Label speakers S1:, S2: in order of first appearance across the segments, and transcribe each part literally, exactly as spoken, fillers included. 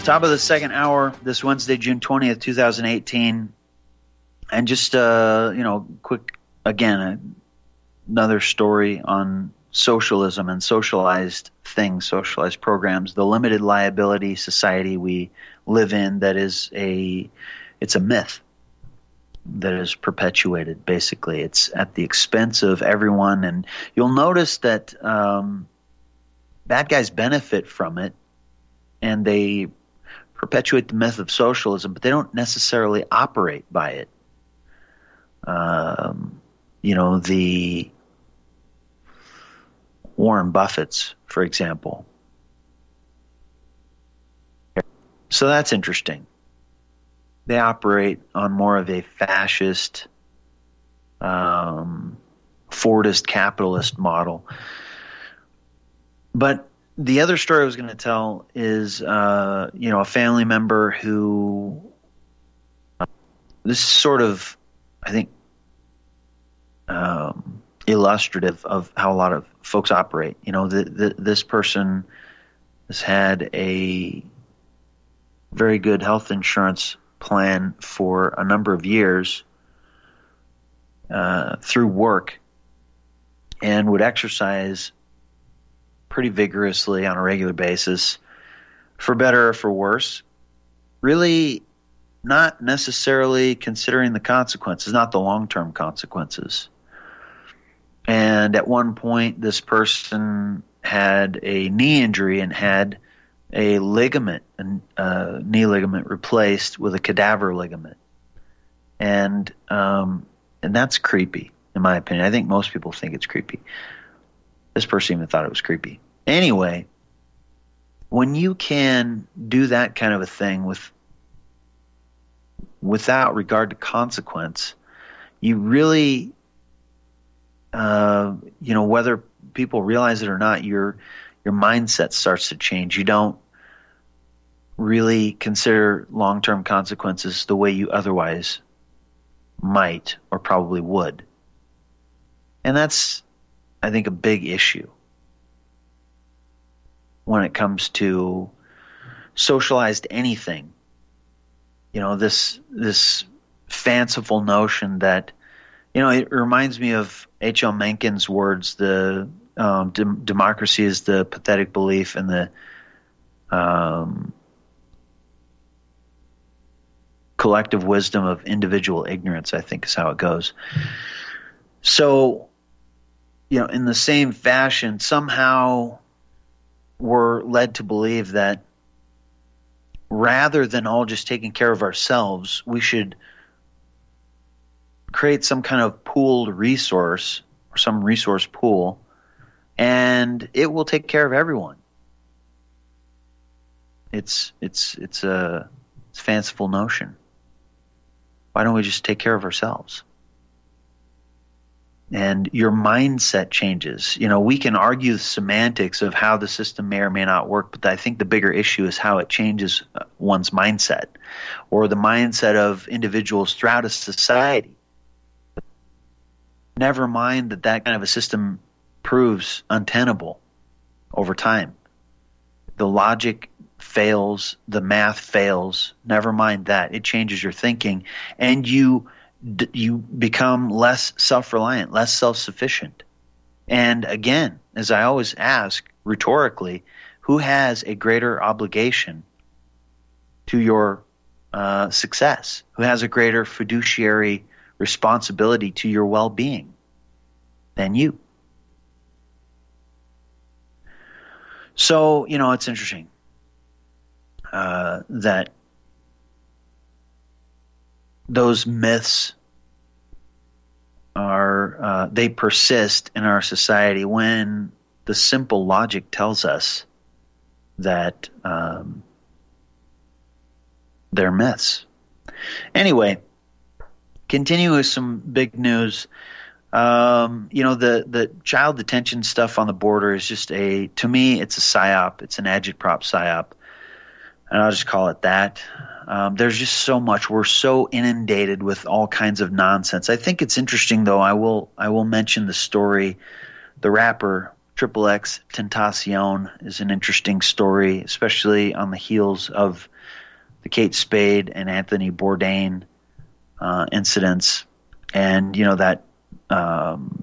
S1: Top of the second hour this Wednesday, June twentieth, twenty eighteen. And just, uh, you know, quick, again, another story on socialism and socialized things, socialized programs, the limited liability society we live in that is a, it's a myth that is perpetuated, basically. It's at the expense of everyone. And you'll notice that um, bad guys benefit from it, and they perpetuate the myth of socialism, but they don't necessarily operate by it. Um, you know, the Warren Buffetts, for example. So that's interesting. They operate on more of a fascist, um, Fordist capitalist model. But the other story I was going to tell is, uh, you know, a family member who, uh, this is sort of, I think, um, illustrative of how a lot of folks operate. You know, the, the, this person has had a very good health insurance plan for a number of years uh, through work, and would exercise pretty vigorously on a regular basis, for better or for worse, really not necessarily considering the consequences, not the long-term consequences. And at one point, this person had a knee injury and had a ligament, a uh, knee ligament replaced with a cadaver ligament. And um, and that's creepy, in my opinion. I think most people think it's creepy. This person even thought it was creepy. Anyway, when you can do that kind of a thing with without regard to consequence, you really, uh, you know, whether people realize it or not, your your mindset starts to change. You don't really consider long-term consequences the way you otherwise might or probably would. And that's, I think, a big issue when it comes to socialized anything. You know, this this fanciful notion that, you know, it reminds me of H L Mencken's words, the um, de- democracy is the pathetic belief in the um, collective wisdom of individual ignorance, I think is how it goes. So, you know, in the same fashion, somehow we're led to believe that rather than all just taking care of ourselves, we should create some kind of pooled resource or some resource pool, and it will take care of everyone. It's it's it's a, it's a fanciful notion. Why don't we just take care of ourselves? And your mindset changes. You know, we can argue the semantics of how the system may or may not work, but I think the bigger issue is how it changes one's mindset, or the mindset of individuals throughout a society. Never mind that that kind of a system proves untenable over time. The logic fails, the math fails. Never mind that. It changes your thinking, and you you become less self-reliant, less self-sufficient. And again, as I always ask rhetorically, who has a greater obligation to your uh, success? Who has a greater fiduciary responsibility to your well-being than you? So, you know, it's interesting uh, that those myths are, uh, they persist in our society when the simple logic tells us that um, they're myths. Anyway, continuing with some big news. Um, you know, the, the child detention stuff on the border is just a, to me, it's a psyop. It's an agitprop psyop. And I'll just call it that. Um, there's just so much. We're so inundated with all kinds of nonsense. I think it's interesting, though. I will I will mention the story, the rapper Triple X Tentacion is an interesting story, especially on the heels of the Kate Spade and Anthony Bourdain uh, incidents. And, you know, that, um,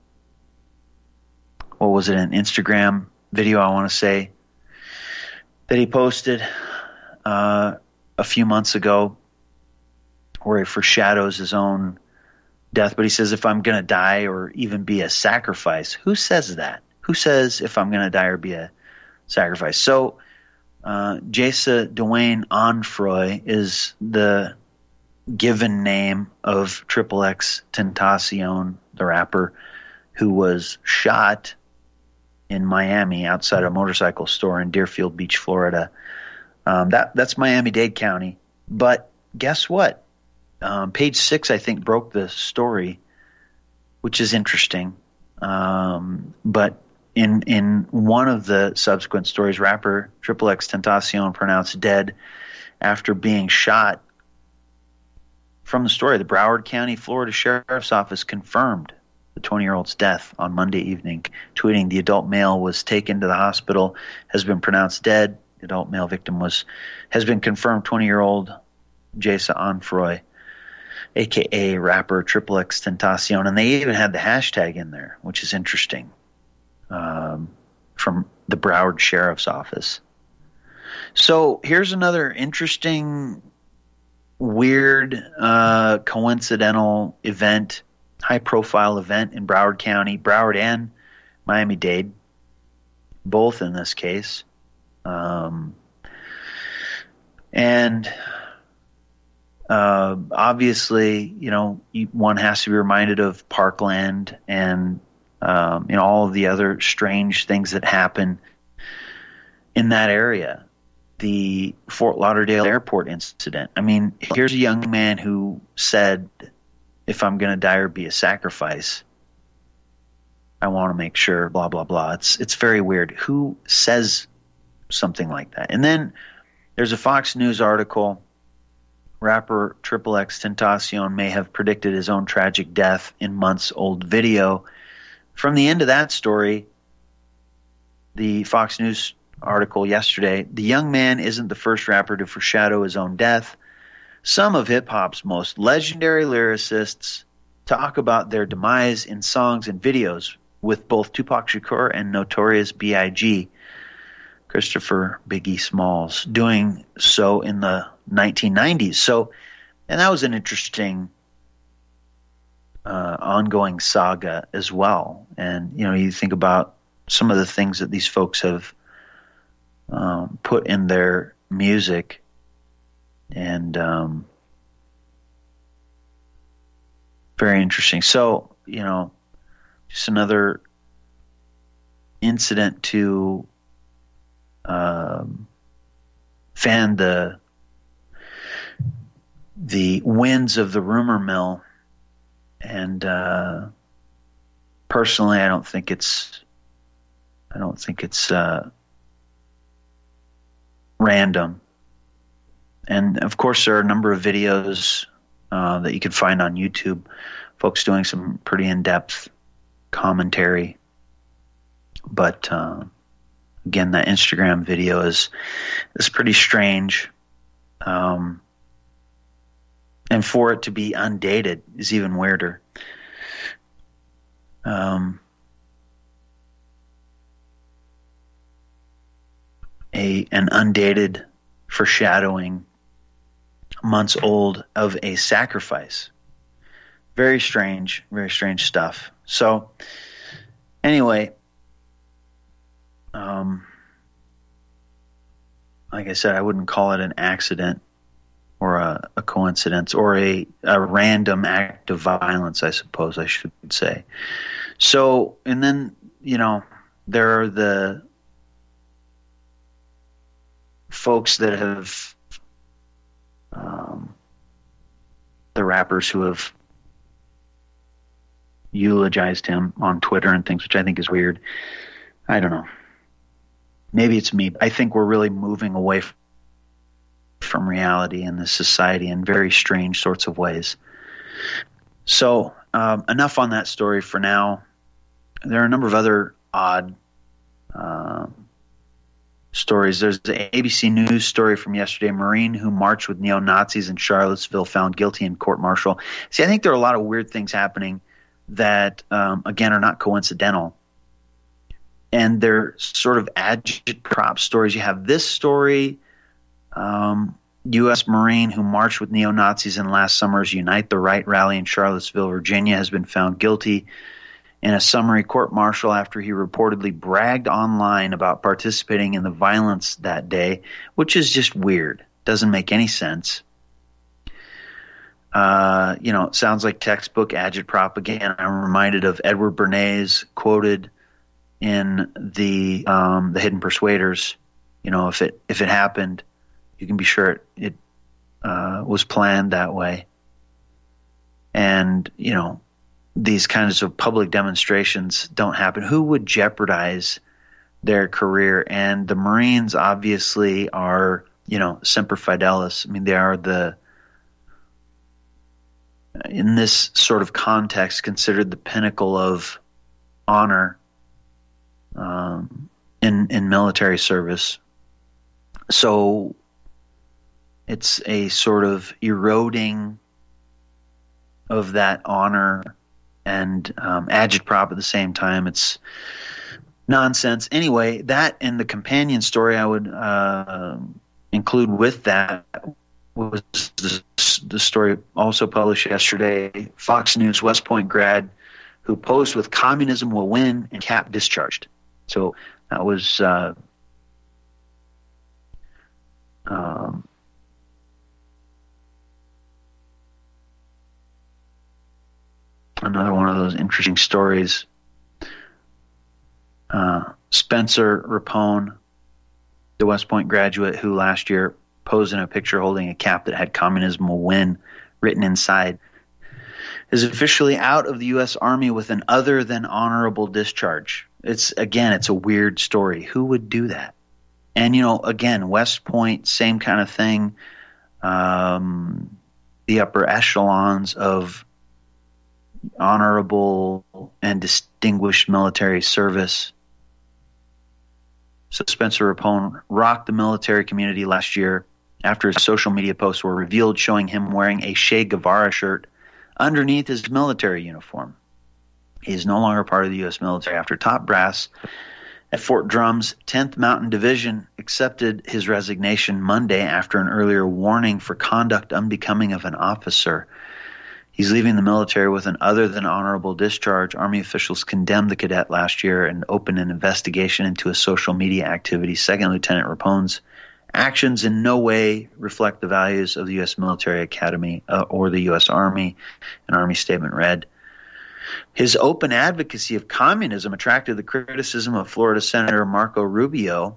S1: what was it, an Instagram video, I want to say, that he posted uh, a few months ago where he foreshadows his own death. But he says, if I'm going to die or even be a sacrifice, who says that? Who says if I'm going to die or be a sacrifice? So uh, Jaysa Dwayne Onfroy is the given name of Triple X Tentacion, the rapper, who was shot in Miami outside a motorcycle store in Deerfield Beach, Florida. Um, that that's Miami-Dade County. But guess what? Um, Page Six, I think, broke the story, which is interesting. Um, but in in one of the subsequent stories, rapper Triple X Tentacion pronounced dead after being shot. From the story, the Broward County, Florida Sheriff's Office confirmed the twenty-year-old's death on Monday evening, tweeting the adult male was taken to the hospital, has been pronounced dead. The adult male victim was has been confirmed twenty-year-old Jaysa Onfroy, a k a rapper Triple X Tentacion. And they even had the hashtag in there, which is interesting, um, from the Broward Sheriff's Office. So here's another interesting, weird, uh, coincidental event, high-profile event in Broward County, Broward and Miami-Dade, both in this case. Um, and uh, obviously, you know, one has to be reminded of Parkland and, um, you know, all of the other strange things that happen in that area. The Fort Lauderdale airport incident. I mean, here's a young man who said, if I'm going to die or be a sacrifice, I want to make sure, blah, blah, blah. It's it's very weird. Who says something like that? And then there's a Fox News article. Rapper Triple X Tentacion may have predicted his own tragic death in months-old video. From the end of that story, the Fox News article yesterday, the young man isn't the first rapper to foreshadow his own death. Some of hip-hop's most legendary lyricists talk about their demise in songs and videos, with both Tupac Shakur and Notorious B I G, Christopher Biggie Smalls, doing so in the nineteen nineties. So, and that was an interesting uh, ongoing saga as well. And, you know, you think about some of the things that these folks have um, put in their music. And um, very interesting. So, you know, just another incident to um, fan the the winds of the rumor mill. And uh, personally, I don't think it's I don't think it's uh, random. And, of course, there are a number of videos uh, that you can find on YouTube, folks doing some pretty in-depth commentary. But, uh, again, that Instagram video is is pretty strange. Um, and for it to be undated is even weirder. Um, a an undated foreshadowing months old of a sacrifice. Very strange, very strange stuff. So anyway, um, like I said, I wouldn't call it an accident or a, a coincidence or a, a random act of violence, I suppose I should say. So, and then, you know, there are the folks that have Um, the rappers who have eulogized him on Twitter and things, which I think is weird. I don't know. Maybe it's me. I think we're really moving away f- from reality in this society in very strange sorts of ways. So um, enough on that story for now. There are a number of other odd Um, stories. There's an A B C News story from yesterday. Marine who marched with neo-Nazis in Charlottesville found guilty in court-martial. See, I think there are a lot of weird things happening that, um, again, are not coincidental. And they're sort of agitprop stories. You have this story, um, U S Marine who marched with neo-Nazis in last summer's Unite the Right rally in Charlottesville, Virginia, has been found guilty in a summary court-martial after he reportedly bragged online about participating in the violence that day, which is just weird. Doesn't make any sense. Uh, you know, it sounds like textbook agitprop. Again, I'm reminded of Edward Bernays quoted in the um, the Hidden Persuaders. You know, if it if it happened, you can be sure it, it uh, was planned that way. And, you know, these kinds of public demonstrations don't happen. Who would jeopardize their career? And the Marines obviously are, you know, Semper Fidelis. I mean, they are the, in this sort of context, considered the pinnacle of honor um, in in military service. So it's a sort of eroding of that honor and um, agitprop at the same time. It's nonsense. Anyway, that and the companion story I would uh, include with that was the, the story also published yesterday. Fox News West Point grad who posed with "Communism will win" and cap discharged. So that was uh, um, another one of those interesting stories. Uh, Spencer Rapone, the West Point graduate who last year posed in a picture holding a cap that had "Communism will win" written inside, is officially out of the U S Army with an other than honorable discharge. It's, again, it's a weird story. Who would do that? And, you know, again, West Point, same kind of thing. Um, the upper echelons of honorable and distinguished military service. So Spencer Rapone rocked the military community last year after his social media posts were revealed showing him wearing a Che Guevara shirt underneath his military uniform. He is no longer part of the U S military after top brass at Fort Drum's tenth Mountain Division accepted his resignation Monday after an earlier warning for conduct unbecoming of an officer. He's leaving the military with an other than honorable discharge. Army officials condemned the cadet last year and opened an investigation into his social media activities. Second Lieutenant Rapone's actions in no way reflect the values of the U S Military Academy uh, or the U S Army. An Army statement read, his open advocacy of communism attracted the criticism of Florida Senator Marco Rubio,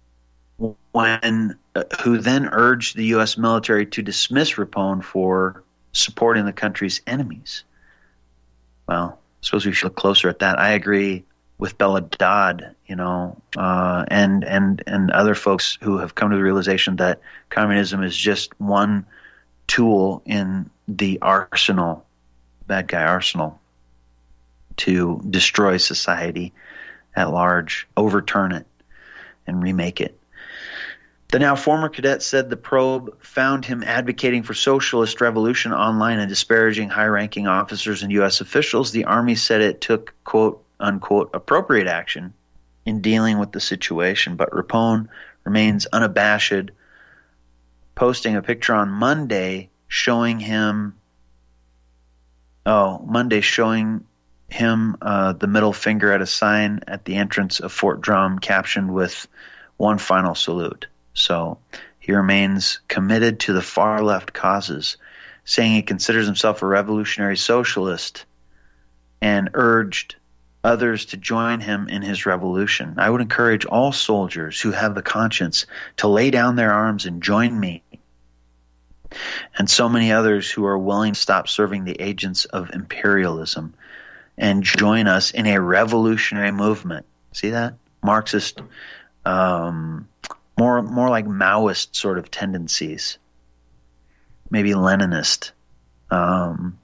S1: when uh, who then urged the U S military to dismiss Rapone for supporting the country's enemies. Well, I suppose we should look closer at that. I agree with Bella Dodd, you know, uh, and and and other folks who have come to the realization that communism is just one tool in the arsenal, bad guy arsenal, to destroy society at large, overturn it, and remake it. The now former cadet said the probe found him advocating for socialist revolution online and disparaging high-ranking officers and U S officials. The Army said it took, quote, unquote, appropriate action in dealing with the situation, but Rapone remains unabashed, posting a picture on Monday showing him, oh, Monday showing him uh, the middle finger at a sign at the entrance of Fort Drum, captioned with "One final salute." So he remains committed to the far left causes, saying he considers himself a revolutionary socialist and urged others to join him in his revolution. I would encourage all soldiers who have the conscience to lay down their arms and join me, and so many others who are willing to stop serving the agents of imperialism and join us in a revolutionary movement. See that? Marxist, um, more more like Maoist sort of tendencies, maybe Leninist. Um,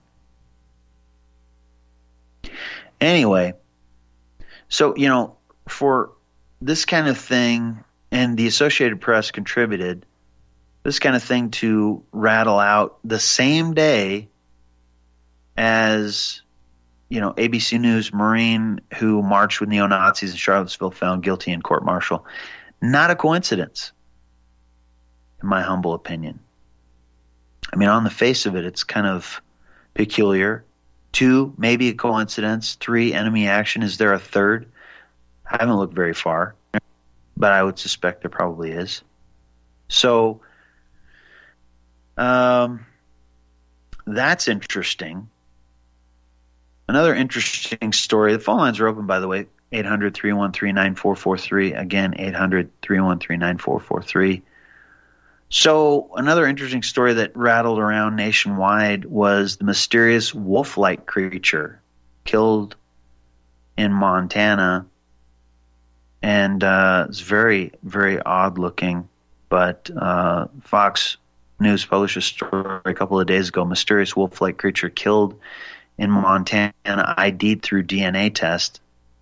S1: anyway, so, you know, for this kind of thing, and the Associated Press contributed this kind of thing to rattle out the same day as, you know, A B C News Marine who marched with neo-Nazis in Charlottesville found guilty in court-martial. Not a coincidence, in my humble opinion. I mean, on the face of it, it's kind of peculiar. Two, maybe a coincidence. Three, enemy action. Is there a third? I haven't looked very far, but I would suspect there probably is. So, um, that's interesting. Another interesting story. The phone lines are open, by the way, eight hundred, three one three, nine four four three. Again, eight hundred, three one three, nine four four three. So another interesting story that rattled around nationwide was the mysterious wolf-like creature killed in Montana. And uh, it's very, very odd looking. But uh, Fox News published a story a couple of days ago. Mysterious wolf-like creature killed in Montana, I D'd through D N A test.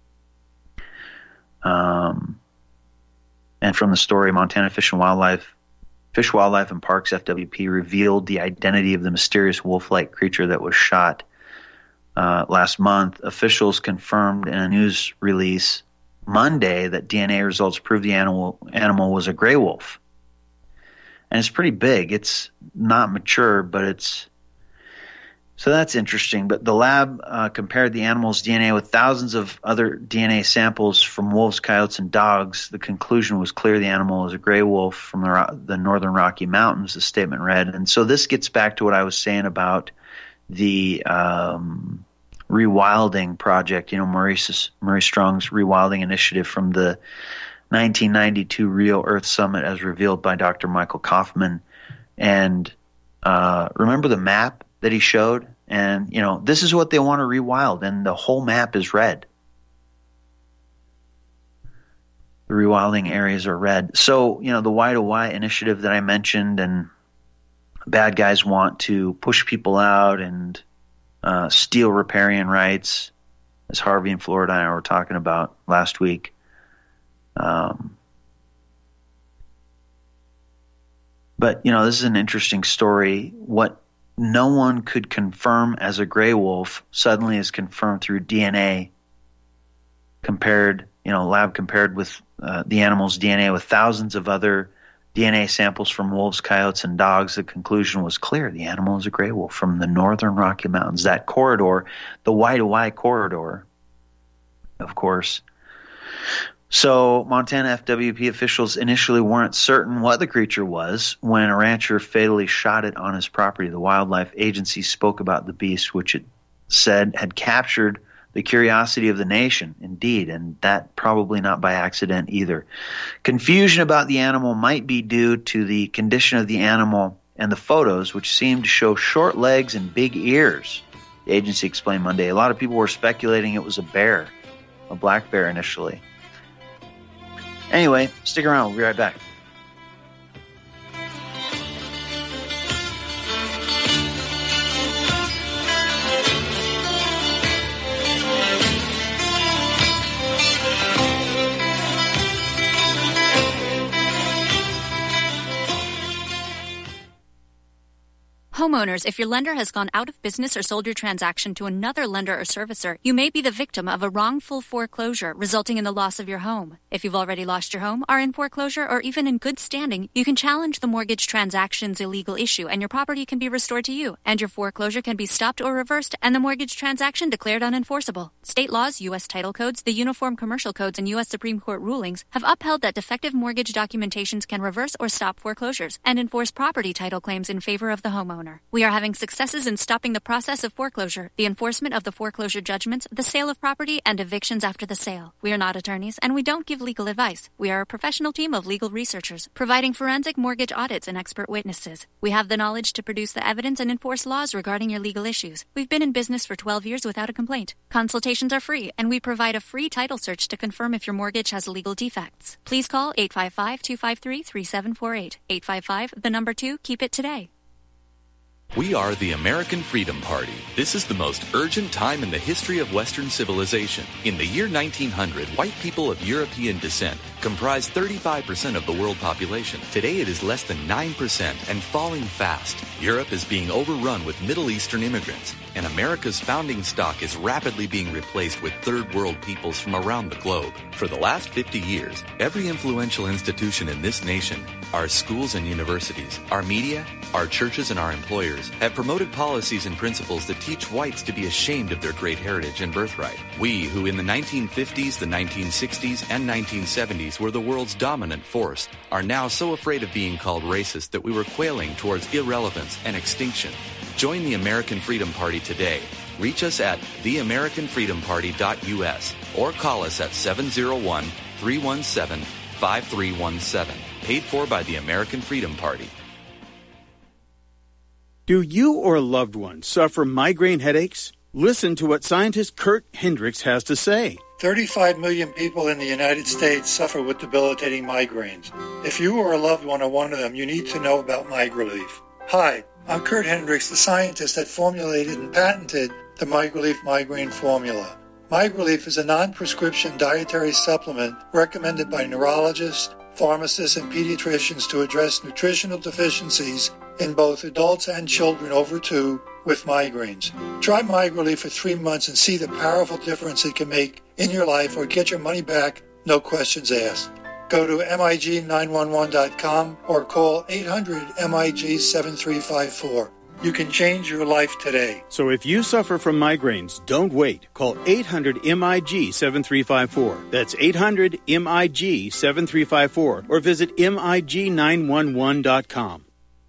S1: Um, and from the story, Montana Fish and Wildlife, Fish, Wildlife and Parks, F W P, revealed the identity of the mysterious wolf-like creature that was shot uh, last month. Officials confirmed in a news release Monday that D N A results proved the animal animal was a gray wolf. And it's pretty big. It's not mature, but it's... So that's interesting. But the lab uh, compared the animal's D N A with thousands of other D N A samples from wolves, coyotes, and dogs. The conclusion was clear. The animal is a gray wolf from the, the northern Rocky Mountains, the statement read. And so this gets back to what I was saying about the um, rewilding project, you know, Maurice, Maurice Strong's rewilding initiative from the nineteen ninety-two Real Earth Summit as revealed by Doctor Michael Kaufman. And uh, remember the map that he showed? And, you know, this is what they want to rewild, and the whole map is red. The rewilding areas are red. So, you know, the Y to Y initiative that I mentioned, and bad guys want to push people out and uh, steal riparian rights, as Harvey and Florida and I were talking about last week. Um, but, you know, this is an interesting story. What no one could confirm as a gray wolf suddenly is confirmed through D N A compared, you know, lab compared with uh, the animal's D N A with thousands of other D N A samples from wolves, coyotes, and dogs. The conclusion was clear. The animal is a gray wolf from the northern Rocky Mountains. That corridor, the Y to Y corridor, of course. So Montana F W P officials initially weren't certain what the creature was when a rancher fatally shot it on his property. The wildlife agency spoke about the beast, which it said had captured the curiosity of the nation, indeed, and that probably not by accident either. Confusion about the animal might be due to the condition of the animal and the photos, which seemed to show short legs and big ears. The agency explained Monday. A lot of people were speculating it was a bear, a black bear initially. Anyway, stick around. We'll be right back.
S2: Homeowners, if your lender has gone out of business or sold your transaction to another lender or servicer, you may be the victim of a wrongful foreclosure, resulting in the loss of your home. If you've already lost your home, are in foreclosure, or even in good standing, you can challenge the mortgage transaction's illegal issue, and your property can be restored to you, and your foreclosure can be stopped or reversed, and the mortgage transaction declared unenforceable. State laws, U S title codes, the Uniform Commercial Codes, and U S Supreme Court rulings have upheld that defective mortgage documentations can reverse or stop foreclosures and enforce property title claims in favor of the homeowner. We are having successes in stopping the process of foreclosure, the enforcement of the foreclosure judgments, the sale of property, and evictions after the sale. We are not attorneys, and we don't give legal advice. We are a professional team of legal researchers, providing forensic mortgage audits and expert witnesses. We have the knowledge to produce the evidence and enforce laws regarding your legal issues. We've been in business for twelve years without a complaint. Consultations are free, and we provide a free title search to confirm if your mortgage has legal defects. Please call eight five five, two five three, three seven four eight. eight five five, the number two, keep it today.
S3: We are the American Freedom Party. This is the most urgent time in the history of Western civilization. In the year nineteen hundred, white people of European descent comprised thirty-five percent of the world population. Today it is less than nine percent and falling fast. Europe is being overrun with Middle Eastern immigrants, and America's founding stock is rapidly being replaced with third world peoples from around the globe. For the last fifty years, every influential institution in this nation, our schools and universities, our media, our churches and our employers have promoted policies and principles that teach whites to be ashamed of their great heritage and birthright. We, who in the nineteen fifties, the nineteen sixties, and nineteen seventies were the world's dominant force, are now so afraid of being called racist that we were quailing towards irrelevance and extinction. Join the American Freedom Party today. Reach us at the american freedom party dot u s or call us at seven oh one, three one seven, five three one seven. Paid for by the American Freedom Party.
S4: Do you or a loved one suffer migraine headaches? Listen to what scientist Kurt Hendricks has to say.
S5: thirty-five million people in the United States suffer with debilitating migraines. If you or a loved one are one of them, you need to know about MigraLief. Hi, I'm Kurt Hendricks, the scientist that formulated and patented the MigraLief migraine formula. MigraLief is a non-prescription dietary supplement recommended by neurologists, pharmacists, and pediatricians to address nutritional deficiencies in both adults and children over two with migraines. Try MigraLief for three months and see the powerful difference it can make in your life, or get your money back, no questions asked. Go to M I G nine one one dot com or call eight hundred M I G seven three five four. You can change your life today.
S4: So if you suffer from migraines, don't wait. Call eight hundred M I G seven three five four. That's eight hundred M I G seven three five four, or visit M I G nine one one dot com.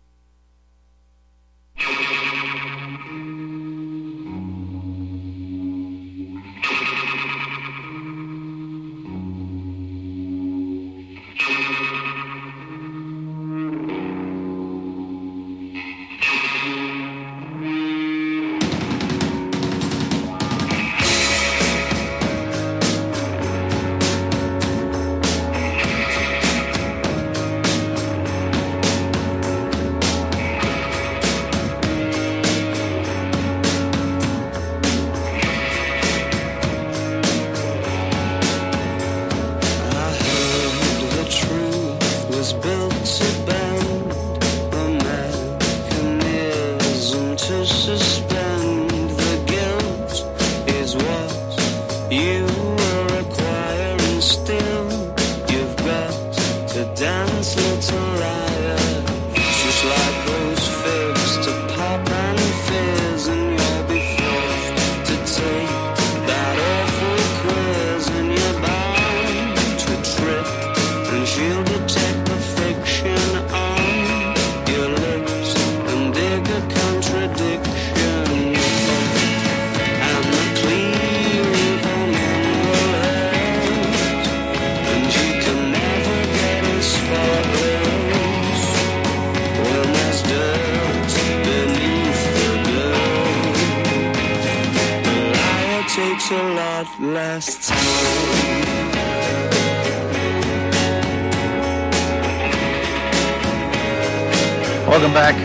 S1: Welcome back.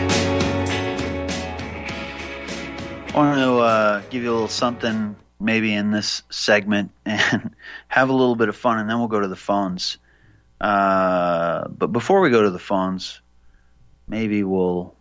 S1: I want to uh, give you a little something maybe in this segment and have a little bit of fun, and then we'll go to the phones. Uh, but before we go to the phones, maybe we'll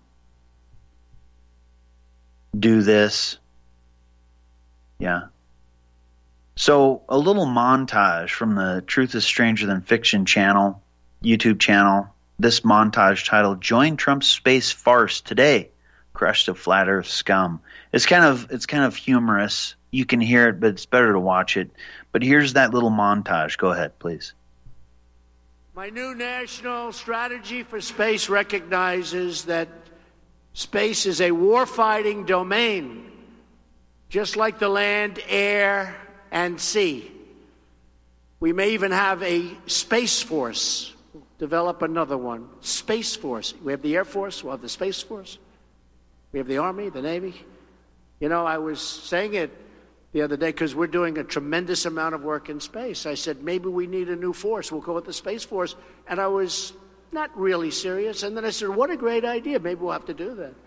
S1: do this. Yeah. So a little montage from the Truth is Stranger Than Fiction channel, YouTube channel. This montage titled "Join Trump's Space Farce Today, Crush the Flat Earth Scum." It's kind of it's kind of humorous. You can hear it, but it's better to watch it. But here's that little montage. Go ahead, please.
S6: My new national strategy for space recognizes that space is a warfighting domain, just like the land, air, and sea. We may even have a space force. Develop another one. Space Force. We have the Air Force. We'll have the Space Force. We have the Army, the Navy. You know, I was saying it the other day because we're doing a tremendous amount of work in space. I said, maybe we need a new force. We'll call it the Space Force. And I was not really serious. And then I said, what a great idea. Maybe we'll have to do that.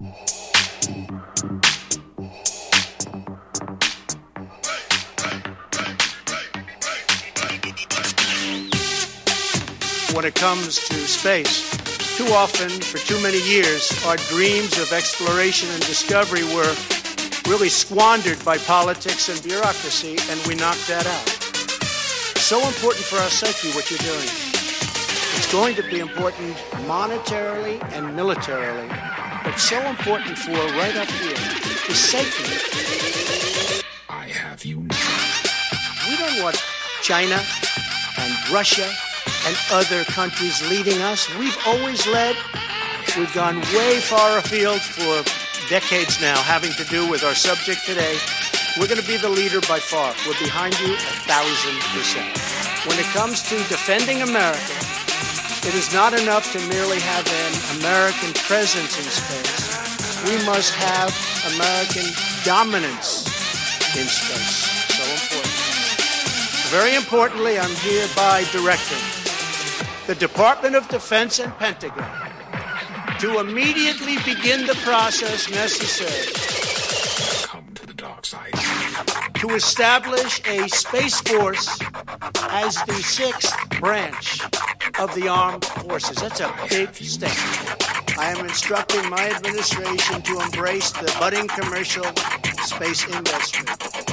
S6: When it comes to space, too often, for too many years, our dreams of exploration and discovery were really squandered by politics and bureaucracy, and we knocked that out. So important for our psyche, what you're doing. It's going to be important monetarily and militarily, but so important for right up here, the psyche.
S7: I have you now.
S6: We don't want China and Russia and other countries leading us. We've always led. We've gone way far afield for decades now, having to do with our subject today. We're going to be the leader by far. We're behind you a thousand percent. When it comes to defending America, it is not enough to merely have an American presence in space. We must have American dominance in space. So important. Very importantly, I'm hereby directing the Department of Defense and Pentagon to immediately begin the process necessary
S7: Come to the dark side.
S6: to establish a Space Force as the sixth branch of the armed forces. That's a big statement. I am instructing my administration to embrace the budding commercial space industry.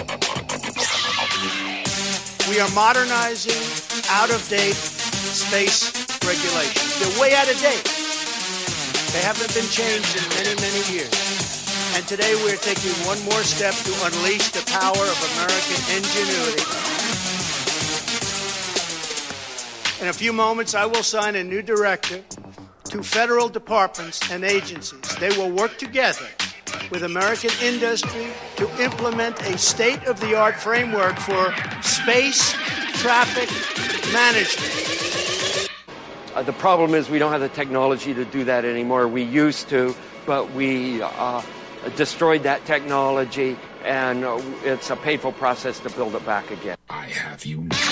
S6: We are modernizing out-of-date space regulations. They're way out of date. They haven't been changed in many, many years. And today we're taking one more step to unleash the power of American ingenuity. In a few moments, I will sign a new directive to federal departments and agencies. They will work together with American industry to implement a state-of-the-art framework for space traffic management.
S8: Uh, the problem is we don't have the technology to do that anymore. We used to, but we uh, destroyed that technology, and uh, it's a painful process to build it back again.
S7: I have you now.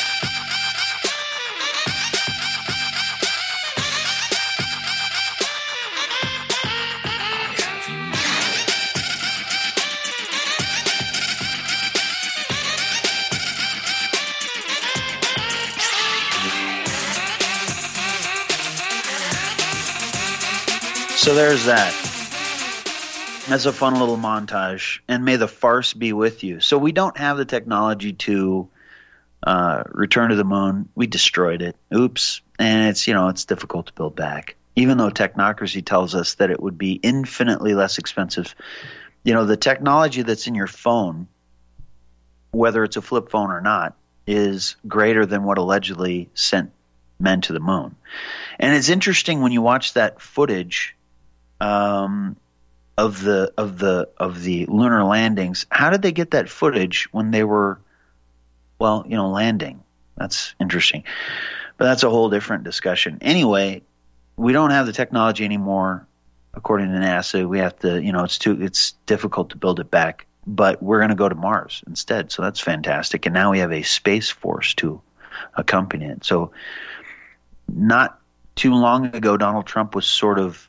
S1: So there's that. That's a fun little montage. And may the farce be with you. So we don't have the technology to uh, return to the moon. We destroyed it. Oops. And it's, you know, it's difficult to build back. Even though technocracy tells us that it would be infinitely less expensive. You know, the technology that's in your phone, whether it's a flip phone or not, is greater than what allegedly sent men to the moon. And it's interesting when you watch that footage Um, of the of the of the lunar landings. How did they get that footage when they were, well, you know, landing? That's interesting, but that's a whole different discussion. Anyway, we don't have the technology anymore, according to NASA. We have to, you know, it's too it's difficult to build it back. But we're going to go to Mars instead, so that's fantastic. And now we have a Space Force to accompany it. So, not too long ago, Donald Trump was sort of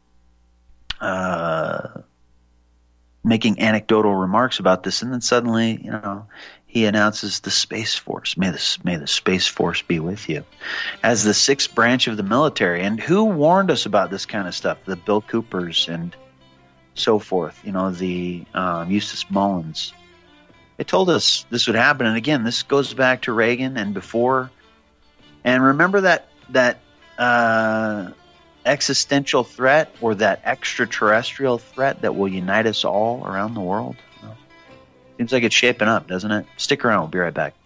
S1: Uh, making anecdotal remarks about this, and then suddenly, you know, he announces the Space Force. May the may the Space Force be with you, as the sixth branch of the military. And who warned us about this kind of stuff? The Bill Coopers and so forth. You know, the um, Eustace Mullins. They told us this would happen. And again, this goes back to Reagan and before. And remember that that. Uh, existential threat or that extraterrestrial threat that will unite us all around the world? Well, seems like it's shaping up, doesn't it? Stick around. We'll be right back.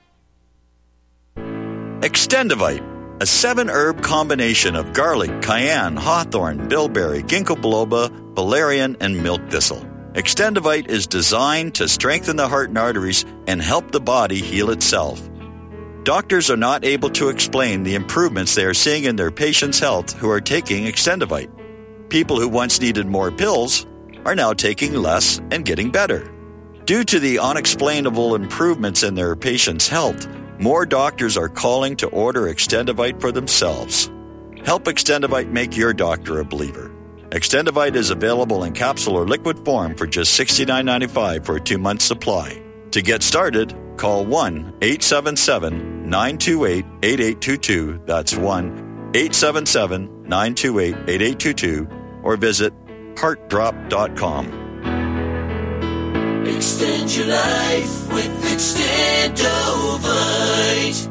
S9: Extendivite, a seven-herb combination of garlic, cayenne, hawthorn, bilberry, ginkgo biloba, valerian, and milk thistle. Extendivite is designed to strengthen the heart and arteries and help the body heal itself. Doctors are not able to explain the improvements they are seeing in their patients' health who are taking Extendivite. People who once needed more pills are now taking less and getting better. Due to the unexplainable improvements in their patients' health, more doctors are calling to order Extendivite for themselves. Help Extendivite make your doctor a believer. Extendivite is available in capsule or liquid form for just sixty-nine ninety-five for a two-month supply. To get started, call one eight seven seven, nine two eight, eight eight two two. That's one eight seven seven, nine two eight, eight eight two two. Or visit heart drop dot com.
S10: Extend your life with Extendovite.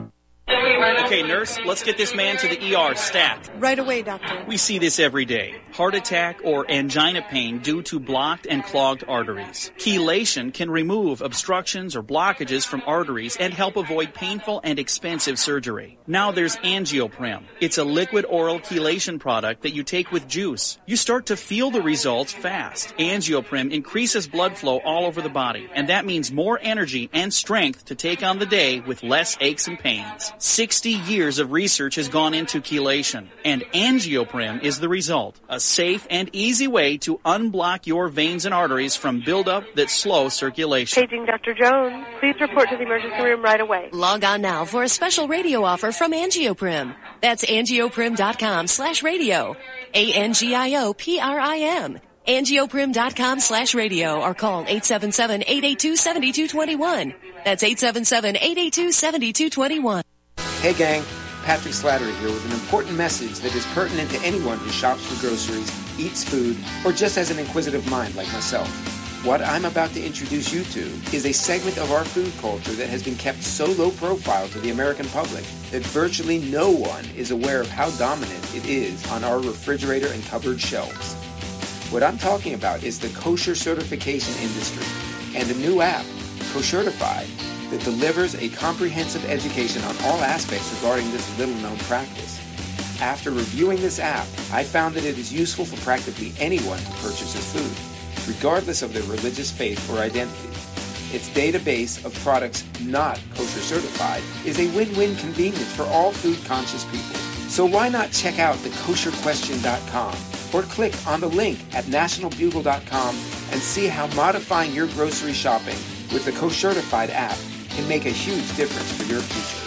S11: Okay, nurse, let's get this man to the E R stat.
S12: Right away, doctor.
S11: We see this every day. Heart attack or angina pain due to blocked and clogged arteries. Chelation can remove obstructions or blockages from arteries and help avoid painful and expensive surgery. Now there's Angioprim. It's a liquid oral chelation product that you take with juice. You start to feel the results fast. Angioprim increases blood flow all over the body, and that means more energy and strength to take on the day with less aches and pains. sixty years of research has gone into chelation, and Angioprim is the result. A safe and easy way to unblock your veins and arteries from buildup that slow circulation.
S12: Paging Doctor Jones. Please report to the emergency room right away.
S13: Log on now for a special radio offer from Angioprim. That's angioprim.com slash radio. A N G I O P R I M. angioprim.com slash radio or call eight seven seven, eight eight two, seven two two one. That's eight seven seven, eight eight two, seven two two one.
S14: Hey gang, Patrick Slattery here with an important message that is pertinent to anyone who shops for groceries, eats food, or just has an inquisitive mind like myself. What I'm about to introduce you to is a segment of our food culture that has been kept so low profile to the American public that virtually no one is aware of how dominant it is on our refrigerator and cupboard shelves. What I'm talking about is the kosher certification industry and a new app, Koshertified, that delivers a comprehensive education on all aspects regarding this little-known practice. After reviewing this app, I found that it is useful for practically anyone who purchases food, regardless of their religious faith or identity. Its database of products not kosher certified is a win-win convenience for all food-conscious people. So why not check out the kosher question dot com or click on the link at national bugle dot com and see how modifying your grocery shopping with the Koshertified app can make a huge difference for your future.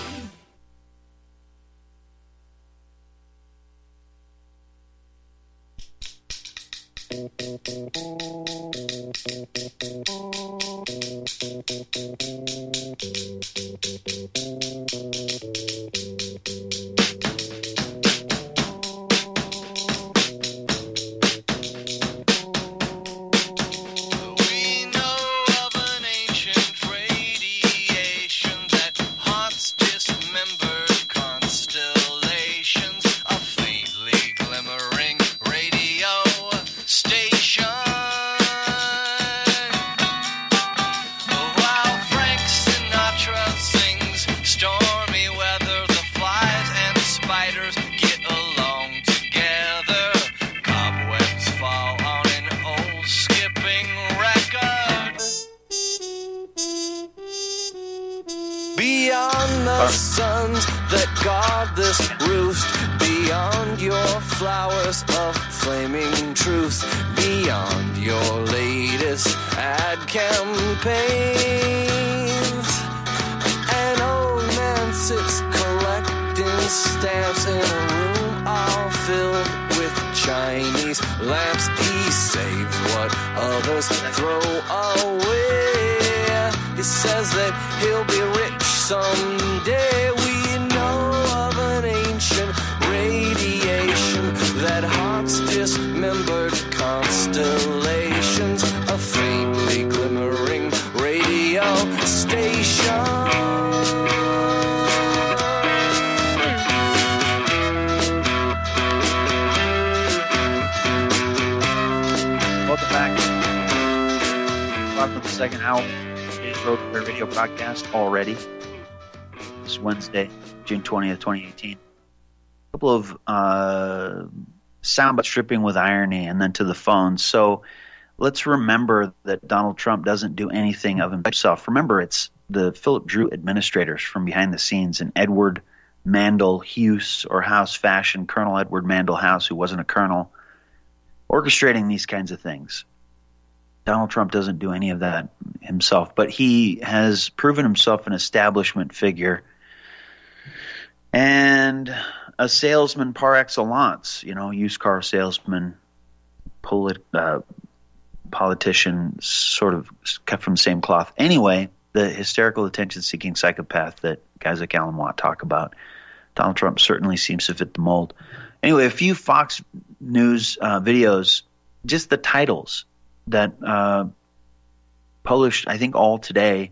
S1: Second hour is Road Warrior Radio Podcast already. This Wednesday, June twentieth, twenty eighteen. A couple of uh, sound but stripping with irony and then to the phone. So let's remember that Donald Trump doesn't do anything of himself. Remember, it's the Philip Drew administrators from behind the scenes and Edward Mandel Hughes or House fashion, Colonel Edward Mandel House, who wasn't a colonel, orchestrating these kinds of things. Donald Trump doesn't do any of that himself, but he has proven himself an establishment figure and a salesman par excellence, you know, used car salesman, polit, uh, politician sort of cut from the same cloth. Anyway, the hysterical attention-seeking psychopath that guys like Alan Watt talk about, Donald Trump certainly seems to fit the mold. Anyway, a few Fox News uh, videos, just the titles that uh, published, I think, all today,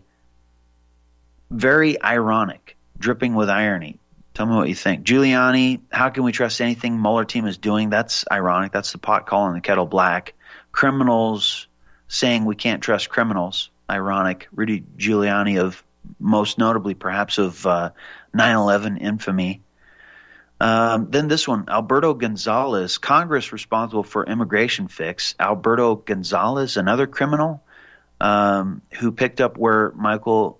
S1: very ironic, dripping with irony. Tell me what you think. Giuliani, how can we trust anything Mueller team is doing? That's ironic. That's the pot calling the kettle black. Criminals saying we can't trust criminals. Ironic. Rudy Giuliani, of most notably perhaps of uh, nine eleven infamy. Um, then this one, Alberto Gonzalez, Congress responsible for immigration fix. Alberto Gonzalez, another criminal um, who picked up where Michael,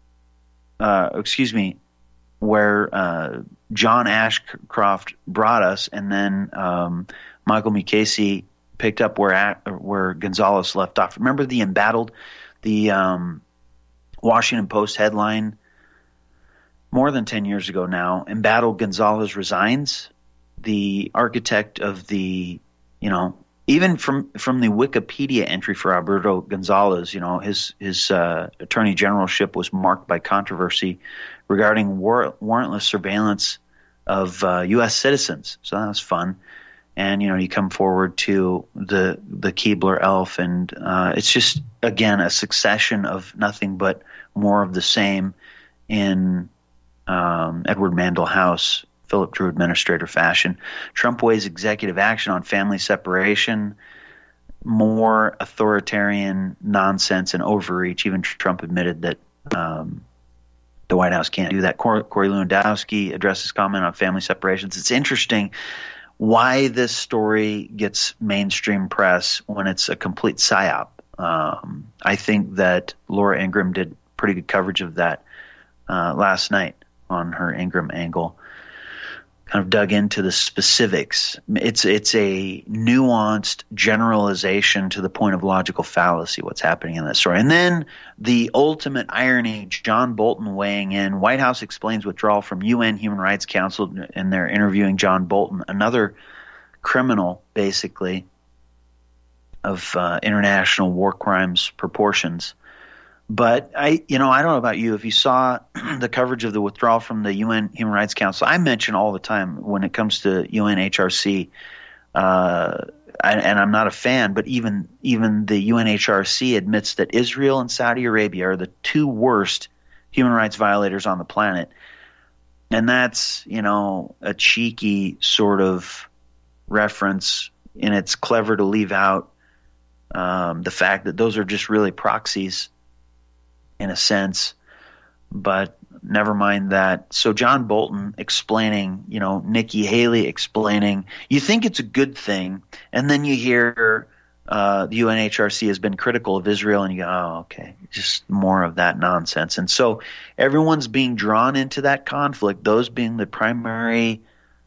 S1: uh, excuse me, where uh, John Ashcroft brought us, and then um, Michael Mukasey picked up where where Gonzalez left off. Remember the embattled, the um, Washington Post headline more than ten years ago now, embattled Gonzalez resigns, the architect of the, you know, even from from the Wikipedia entry for Alberto Gonzalez, you know, his his uh, attorney generalship was marked by controversy regarding war, warrantless surveillance of uh, U S citizens. So that was fun. And, you know, you come forward to the the Keebler elf, and uh, it's just, again, a succession of nothing but more of the same in um, Edward Mandel House, Philip Drew administrator fashion. Trump weighs executive action on family separation, more authoritarian nonsense and overreach. Even Trump admitted that um, the White House can't do that. Corey, Corey Lewandowski addresses comment on family separations. It's interesting why this story gets mainstream press when it's a complete psyop. Um, I think that Laura Ingraham did pretty good coverage of that uh, last night on her Ingraham angle. Kind of dug into the specifics. It's it's a nuanced generalization to the point of logical fallacy, what's happening in that story. And then the ultimate irony, John Bolton weighing in. White House explains withdrawal from U N Human Rights Council, and they're interviewing John Bolton, another criminal, basically, of uh, international war crimes proportions. But I, you know, I don't know about you. If you saw the coverage of the withdrawal from the U N Human Rights Council, I mention all the time when it comes to U N H R C, uh, and, and I'm not a fan, but even even the U N H R C admits that Israel and Saudi Arabia are the two worst human rights violators on the planet, and that's, you know, a cheeky sort of reference, and it's clever to leave out um, the fact that those are just really proxies, in a sense, but never mind that. So John Bolton explaining, you know, Nikki Haley explaining, you think it's a good thing, and then you hear uh, the U N H R C has been critical of Israel, and you go, oh, okay, just more of that nonsense. And so everyone's being drawn into that conflict, those being the primary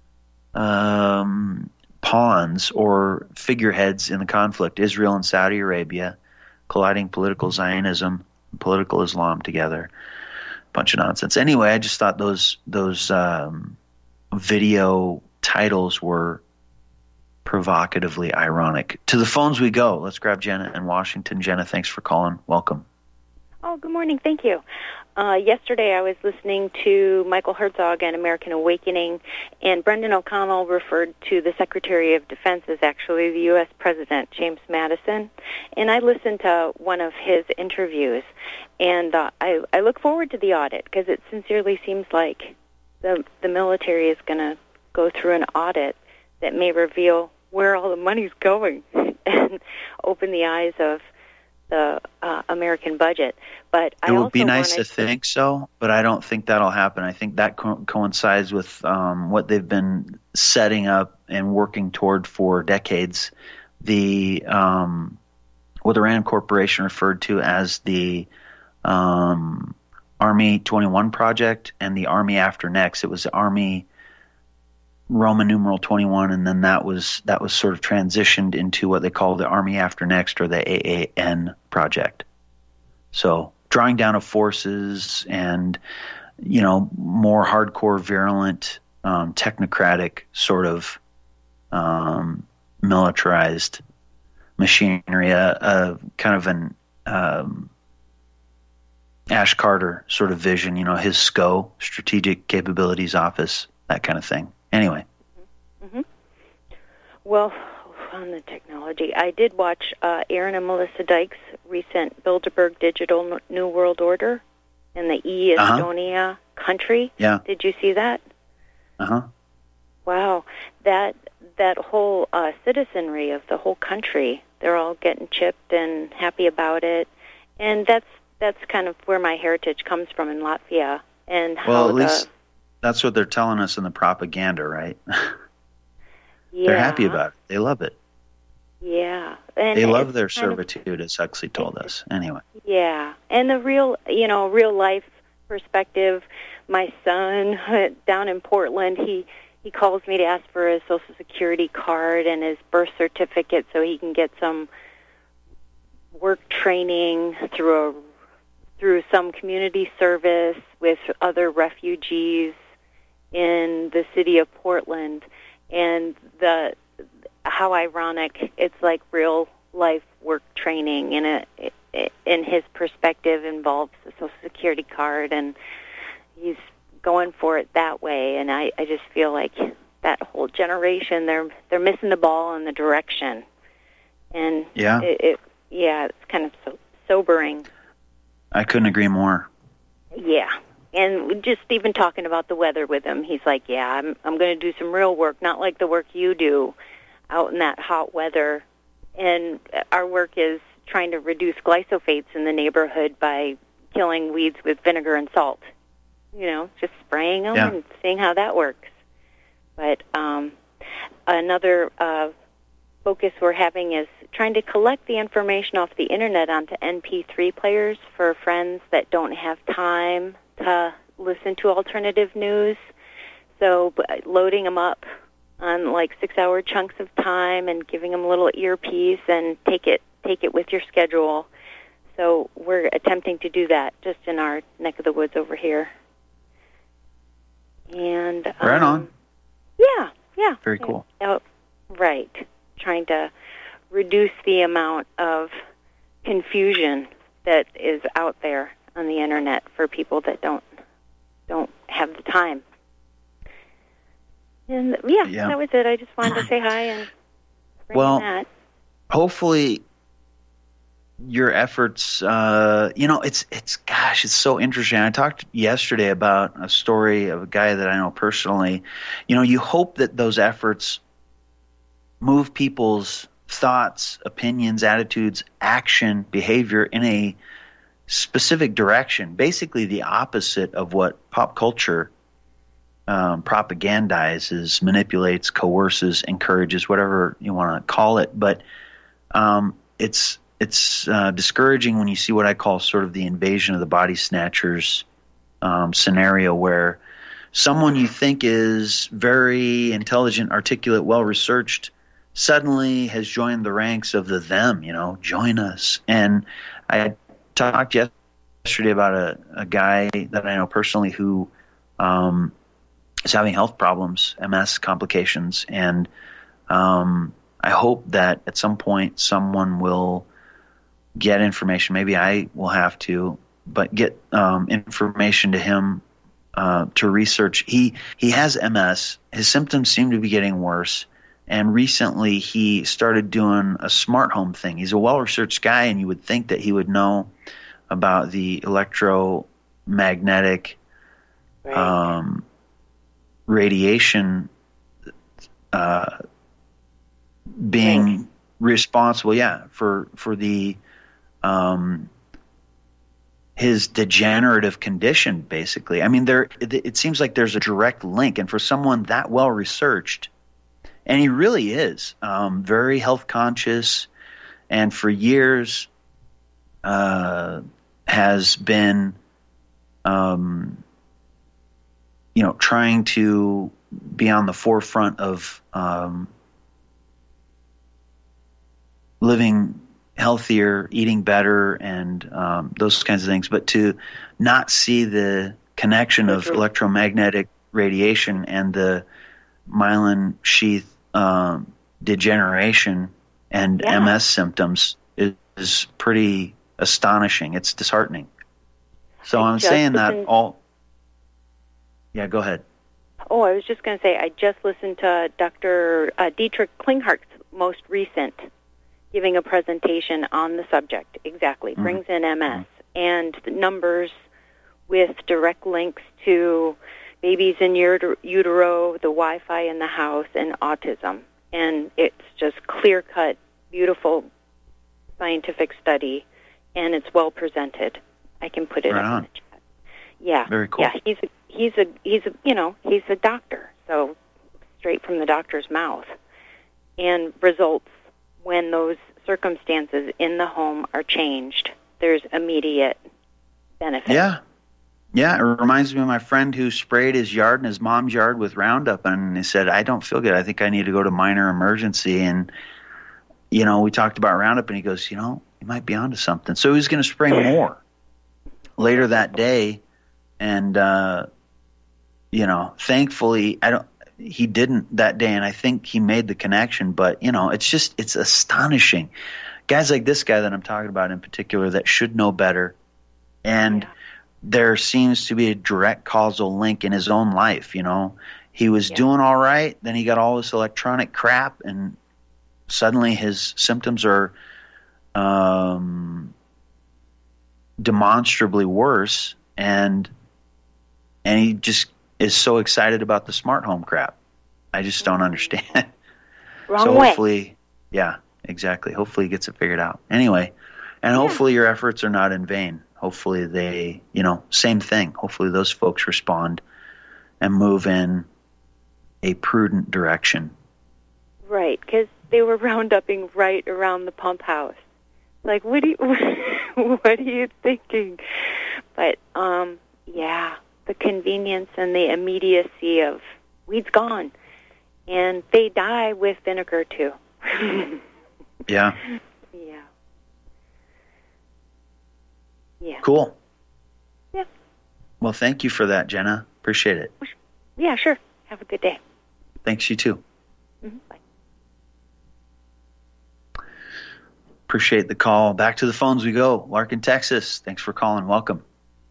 S1: um, pawns or figureheads in the conflict, Israel and Saudi Arabia, colliding political Zionism, political Islam together. Bunch of nonsense. Anyway, I just thought those those um, video titles were provocatively ironic. To the phones we go. Let's grab Jenna in Washington. Jenna, thanks for calling. Welcome.
S15: Oh, good morning. Thank you. Uh, yesterday I was listening to Michael Herzog and American Awakening, and Brendan O'Connell referred to the Secretary of Defense as actually the U S President, James Madison. And I listened to one of his interviews, and uh, I, I look forward to the audit because it sincerely seems like the, the military is going to go through an audit that may reveal where all the money's going and open the eyes of the uh, American budget. But
S1: it
S15: I
S1: would
S15: also
S1: be nice
S15: wanted
S1: to think so, but I don't think that'll happen. I think that co- coincides with um, what they've been setting up and working toward for decades. The um, what the Rand Corporation referred to as the um, Army twenty-one project and the Army After Next. It was the Army Roman numeral twenty-one, and then that was that was sort of transitioned into what they call the Army After Next, or the A A N project. So drawing down of forces and, you know, more hardcore, virulent, um, technocratic sort of um, militarized machinery, a, a kind of an um, Ash Carter sort of vision, you know, his S C O, Strategic Capabilities Office, that kind of thing. Anyway.
S15: Mm-hmm. Well, on the technology, I did watch uh, Aaron and Melissa Dyke's recent Bilderberg Digital New World Order in the E Estonia uh-huh. country.
S1: Yeah.
S15: Did you see that?
S1: Uh-huh.
S15: Wow. That that whole uh, citizenry of the whole country, they're all getting chipped and happy about it. And that's that's kind of where my heritage comes from in Latvia. And how
S1: well, at
S15: the,
S1: least that's what they're telling us in the propaganda, right?
S15: yeah.
S1: They're happy about it. They love it.
S15: Yeah. And
S1: they love their
S15: kind
S1: servitude,
S15: of,
S1: as Huxley told us. Anyway.
S15: Yeah. And the real, you know, real life perspective, my son down in Portland, he, he calls me to ask for his Social Security card and his birth certificate so he can get some work training through a through some community service with other refugees in the city of Portland. And the how ironic, it's like real life work training in a in his perspective involves the Social Security card, and he's going for it that way. And I, I just feel like that whole generation, they're they're missing the ball in the direction. And
S1: yeah,
S15: it, it yeah, it's kind of so, sobering.
S1: I couldn't agree more.
S15: Yeah. And just even talking about the weather with him, he's like, yeah, I'm I'm going to do some real work, not like the work you do out in that hot weather. And our work is trying to reduce glyphosates in the neighborhood by killing weeds with vinegar and salt. You know, just spraying them
S1: yeah.
S15: and seeing how that works. But um, another uh, focus we're having is trying to collect the information off the Internet onto M P three players for friends that don't have time to listen to alternative news. So loading them up on like six-hour chunks of time and giving them a little earpiece and take it take it with your schedule. So we're attempting to do that just in our neck of the woods over here. And um,
S1: right on.
S15: Yeah, yeah.
S1: Very cool.
S15: Oh, right. Trying to reduce the amount of confusion that is out there on the Internet for people that don't don't have the time. And yeah,
S1: yeah.
S15: that was it. I just wanted to say hi and bring
S1: well,
S15: that.
S1: Hopefully your efforts, uh, you know, it's, it's, gosh, it's so interesting. I talked yesterday about a story of a guy that I know personally. You know, you hope that those efforts move people's thoughts, opinions, attitudes, action, behavior in a specific direction, basically the opposite of what pop culture um, propagandizes, manipulates, coerces, encourages, whatever you want to call it. But um, it's it's uh, discouraging when you see what I call sort of the invasion of the body snatchers um, scenario, where someone you think is very intelligent, articulate, well-researched suddenly has joined the ranks of the them, you know, join us. And I talked yesterday about a, a guy that I know personally who um, is having health problems, M S complications, and um, I hope that at some point someone will get information. Maybe I will have to, but get um, information to him uh, to research. He he has M S. His symptoms seem to be getting worse. And recently he started doing a smart home thing. He's a well-researched guy, and you would think that he would know about the electromagnetic
S15: right.
S1: um, radiation uh, being
S15: right.
S1: responsible, yeah, for for the um, his degenerative condition, basically. I mean, there it, it seems like there's a direct link, and for someone that well-researched, and he really is um, very health conscious, and for years uh, has been, um, you know, trying to be on the forefront of um, living healthier, eating better, and um, those kinds of things. But to not see the connection of electromagnetic radiation and the myelin sheath um, degeneration and
S15: Yeah.
S1: M S symptoms is, is pretty astonishing. It's disheartening. So
S15: I
S1: I'm
S15: just
S1: saying that
S15: listened-
S1: all. Yeah, go ahead.
S15: Oh, I was just going to say, I just listened to Doctor Uh, Dietrich Klinghart's most recent giving a presentation on the subject. Exactly.
S1: Mm-hmm.
S15: Brings in M S and the numbers with direct links to babies in uter- utero, the Wi-Fi in the house, and autism. And it's just clear-cut, beautiful scientific study, and it's well presented. I can put it
S1: Right
S15: up
S1: on.
S15: in the chat. Yeah.
S1: Very cool.
S15: Yeah, he's a, he's a he's a you know he's a doctor, so straight from the doctor's mouth, and results when those circumstances in the home are changed. There's immediate benefit.
S1: Yeah. Yeah, it reminds me of my friend who sprayed his yard and his mom's yard with Roundup, and he said, I don't feel good. I think I need to go to minor emergency. And, you know, we talked about Roundup, and he goes, you know, you might be onto something. So he was going to spray more later that day. And, uh, you know, thankfully, I don't. he didn't that day, and I think he made the connection. But, you know, it's just, it's astonishing. Guys like this guy that I'm talking about in particular that should know better, and yeah. there seems to be a direct causal link in his own life, you know. He was yeah. doing all right, then he got all this electronic crap, and suddenly his symptoms are um, demonstrably worse, and and he just is so excited about the smart home crap. I just don't understand.
S15: Wrong
S1: so
S15: way.
S1: hopefully, yeah, exactly. Hopefully he gets it figured out. Anyway, and yeah. hopefully your efforts are not in vain. Hopefully they, you know, same thing. Hopefully those folks respond and move in a prudent direction.
S15: Right, because they were rounduping right around the pump house. Like, what do you, what are you thinking? But, um, yeah, the convenience and the immediacy of weeds gone. And they die with vinegar, too.
S1: Yeah.
S15: Yeah. Yeah.
S1: Cool.
S15: Yeah.
S1: Well, thank you for that, Jenna. Appreciate it.
S15: Yeah, sure. Have a good day.
S1: Thanks, you too.
S15: Mm-hmm. Bye.
S1: Appreciate the call. Back to the phones we go. Lark in Texas. Thanks for calling. Welcome.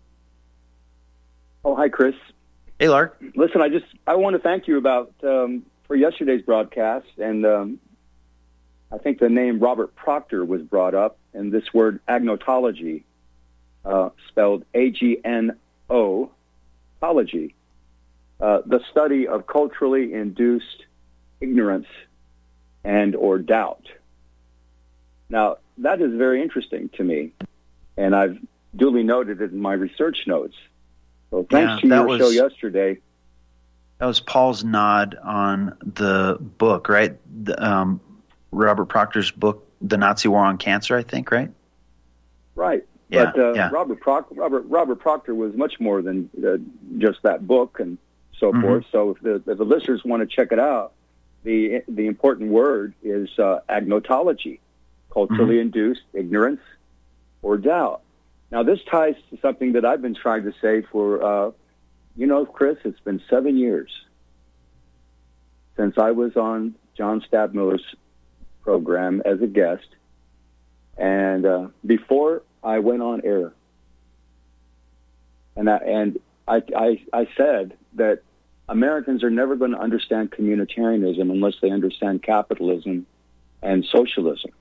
S16: Oh, hi, Chris.
S1: Hey, Lark.
S16: Listen, I just I want to thank you about um, for yesterday's broadcast, and um, I think the name Robert Proctor was brought up, and this word agnotology, uh, spelled A G N O, ology, uh, the study of culturally induced ignorance and or doubt. Now, that is very interesting to me, and I've duly noted it in my research notes. So thanks
S1: yeah,
S16: to your
S1: was,
S16: show yesterday.
S1: That was Paul's nod on the book, right? The, um, Robert Proctor's book, The Nazi War on Cancer, I think, right?
S16: Right.
S1: Yeah,
S16: but uh,
S1: yeah.
S16: Robert, Proc- Robert, Robert Proctor was much more than uh, just that book and so
S1: mm-hmm.
S16: forth. So if the, if the listeners want to check it out, the the important word is uh, agnotology, culturally mm-hmm. induced ignorance or doubt. Now, this ties to something that I've been trying to say for, uh, you know, Chris, it's been seven years since I was on John Stadtmiller's program as a guest. And uh, before I went on air, and I, and I, I, I said that Americans are never going to understand communitarianism unless they understand capitalism and socialism.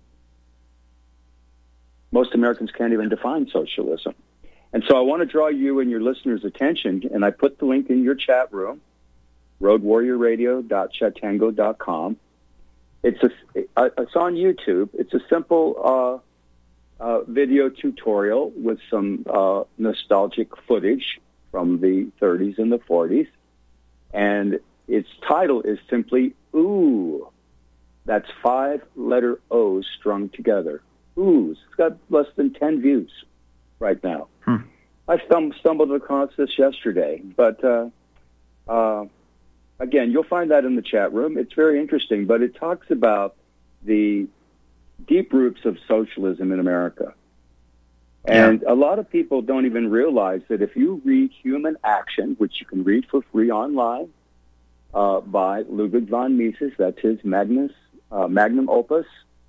S16: Most Americans can't even define socialism. And so I want to draw you and your listeners' attention, and I put the link in your chat room, road warrior radio dot chatango dot com. It's a, it's on YouTube. It's a simple uh, uh, video tutorial with some uh, nostalgic footage from the thirties and the forties. And its title is simply Ooh. That's five letter O's strung together. Ooh. It's got less than ten views right now.
S1: Hmm.
S16: I stum- stumbled across this yesterday. But, uh, uh, again, you'll find that in the chat room. It's very interesting, but it talks about the deep roots of socialism in America. And yeah. a lot of people don't even realize that if you read Human Action, which you can read for free online uh, by Ludwig von Mises, that's his Magnus, uh, magnum opus,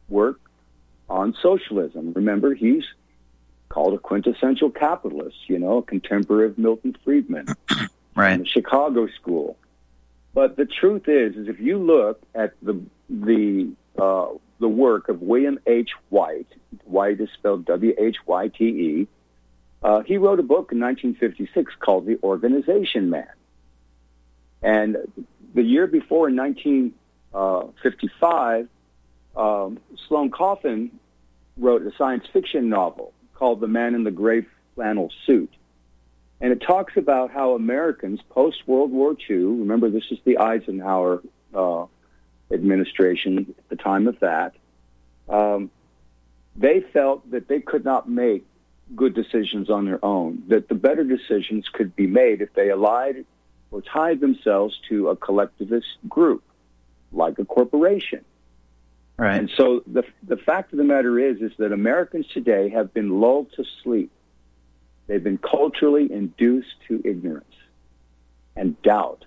S16: work on socialism. Remember, he's called a quintessential capitalist, you know, a contemporary of Milton Friedman,
S1: right?
S16: In the Chicago School. But the truth is, is if you look at the the uh, the work of William H. White, White is spelled W H Y T E. Uh, he wrote a book in nineteen fifty-six called The Organization Man. And the year before, in nineteen fifty-five, um, Sloane Coffin wrote a science fiction novel called The Man in the Gray Flannel Suit. And it talks about how Americans post-World War Two, remember this is the Eisenhower uh, administration at the time of that, um, they felt that they could not make good decisions on their own, that the better decisions could be made if they allied or tied themselves to a collectivist group, like a corporation.
S1: Right.
S16: And so the the fact of the matter is, is that Americans today have been lulled to sleep. They've been culturally induced to ignorance and doubt.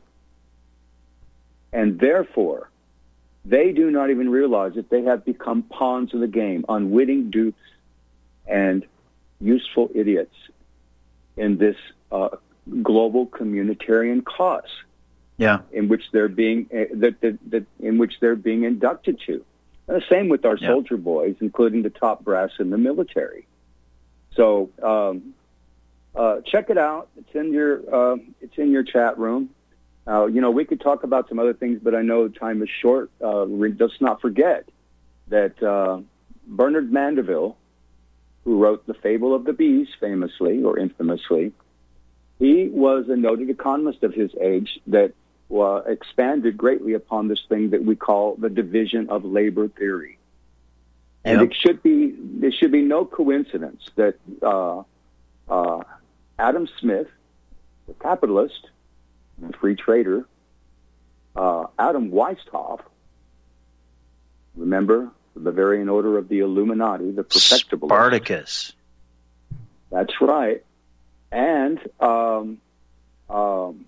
S16: And therefore, they do not even realize that they have become pawns of the game, unwitting dupes and useful idiots in this uh, global communitarian cause.
S1: Yeah.
S16: In which they're being uh, that, that, that in which they're being inducted to. And the same with our
S1: yeah.
S16: soldier boys, including the top brass in the military. So um, uh, check it out. It's in your uh, it's in your chat room. Uh, you know, we could talk about some other things, but I know time is short. Uh, let's not forget that uh, Bernard Mandeville, who wrote The Fable of the Bees, famously or infamously, he was a noted economist of his age that uh, expanded greatly upon this thing that we call the division of labor theory. And
S1: yep.
S16: it should be there should be no coincidence that uh, uh, Adam Smith, the capitalist and free trader, uh, Adam Weishaupt, remember the Bavarian Order of the Illuminati, the perfectibilists.
S1: Spartacus.
S16: That's right. And um, um,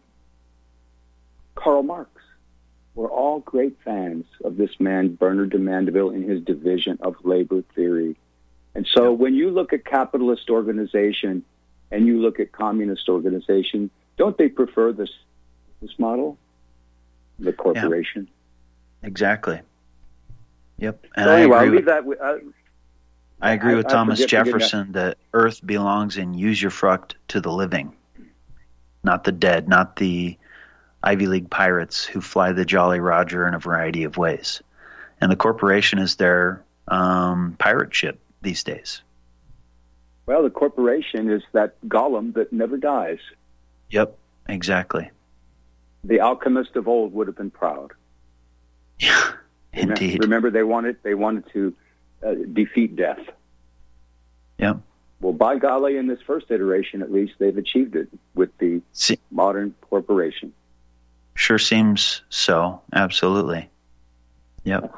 S16: Karl Marx were all great fans of this man, Bernard de Mandeville, in his division of labor theory. And so when you look at capitalist organization and you look at communist organization, don't they prefer this, this model, the corporation?
S1: Yeah. Exactly. Yep. And
S16: so anyway,
S1: I agree
S16: I'll leave
S1: with,
S16: that with, uh,
S1: I agree with
S16: I,
S1: Thomas
S16: I
S1: Jefferson that earth belongs in usufruct to the living, not the dead, not the Ivy League pirates who fly the Jolly Roger in a variety of ways. And the corporation is their um, pirate ship these days.
S16: Well, the corporation is that golem that never dies.
S1: Yep, exactly.
S16: The alchemist of old would have been proud.
S1: Yeah, indeed.
S16: Remember, they wanted they wanted to uh, defeat death.
S1: Yep.
S16: Well, by golly, in this first iteration, at least, they've achieved it with the
S1: See,
S16: modern corporation.
S1: Sure seems so. Absolutely. Yep.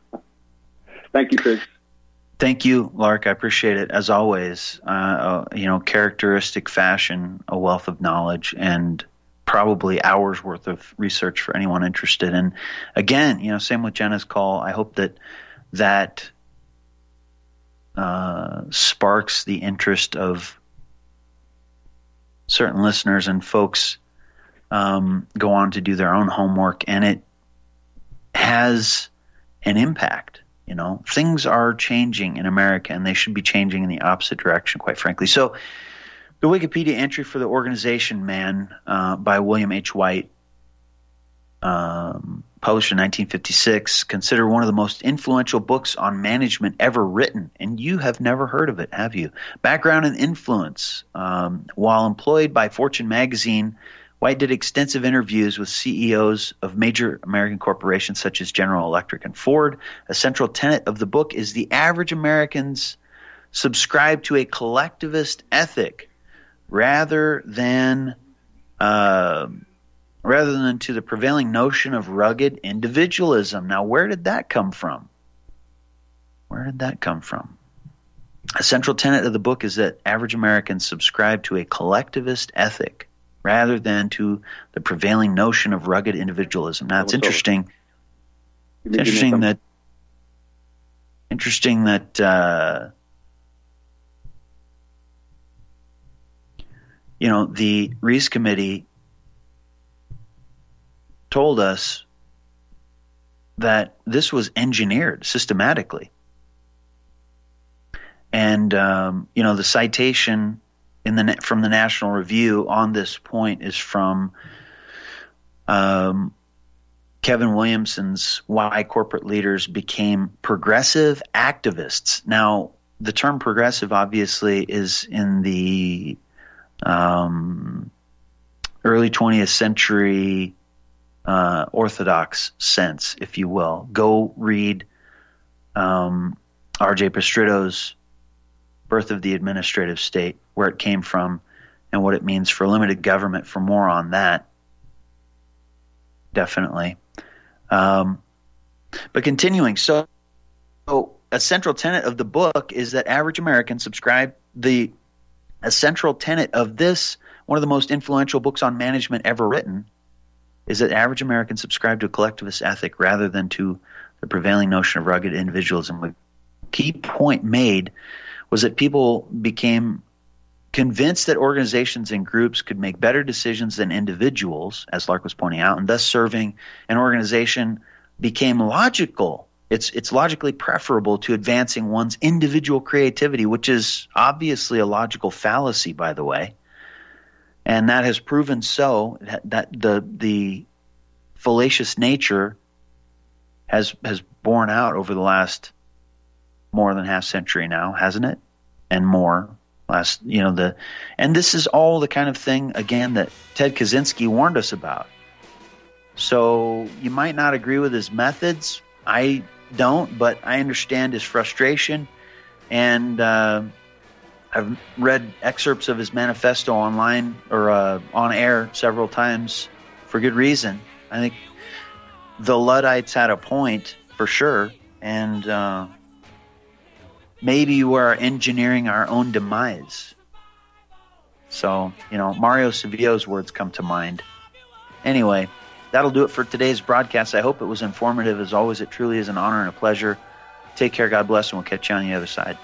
S16: Thank you, Chris.
S1: Thank you, Lark. I appreciate it. As always, uh, uh, you know, characteristic fashion, a wealth of knowledge, and probably hours worth of research for anyone interested. And again, you know, same with Jenna's call. I hope that that uh, sparks the interest of certain listeners and folks um, go on to do their own homework, and it has an impact. You know, things are changing in America, and they should be changing in the opposite direction, quite frankly. So the Wikipedia entry for The Organization Man uh, by William H. White, um, published in nineteen fifty-six, considered one of the most influential books on management ever written. And you have never heard of it, have you? Background and influence. Um, while employed by Fortune magazine, White did extensive interviews with C E Os of major American corporations such as General Electric and Ford. A central tenet of the book is the average Americans subscribe to a collectivist ethic rather than uh, rather than to the prevailing notion of rugged individualism. Now, where did that come from? Where did that come from? A central tenet of the book is that average Americans subscribe to a collectivist ethic rather than to the prevailing notion of rugged individualism. Now, it's interesting. It's interesting that Interesting that uh, you know, the Reese Committee told us that this was engineered systematically. And, um, you know, the citation in the from the National Review on this point is from um, Kevin Williamson's Why Corporate Leaders Became Progressive Activists. Now, the term progressive obviously is in the um, early twentieth century uh, orthodox sense, if you will. Go read um, R J Pestritto's Birth of the Administrative State, where it came from and what it means for limited government, for more on that. Definitely. Um, but continuing, so, so a central tenet of the book is that average Americans subscribe the a central tenet of this, one of the most influential books on management ever written, is that average Americans subscribe to a collectivist ethic rather than to the prevailing notion of rugged individualism. The key point made was that people became convinced that organizations and groups could make better decisions than individuals, as Lark was pointing out, and thus serving an organization became logical. It's it's logically preferable to advancing one's individual creativity, which is obviously a logical fallacy, by the way. And that has proven so, that the the fallacious nature has has borne out over the last more than half century now, hasn't it? And more. Last, you know, the, and this is all the kind of thing, again, that Ted Kaczynski warned us about. So you might not agree with his methods. I don't, but I understand his frustration. And uh, I've read excerpts of his manifesto online or uh, on air several times for good reason. I think the Luddites had a point for sure. And, uh, maybe we're engineering our own demise. So, you know, Mario Savio's words come to mind. Anyway, that'll do it for today's broadcast. I hope it was informative. As always, it truly is an honor and a pleasure. Take care, God bless, and we'll catch you on the other side.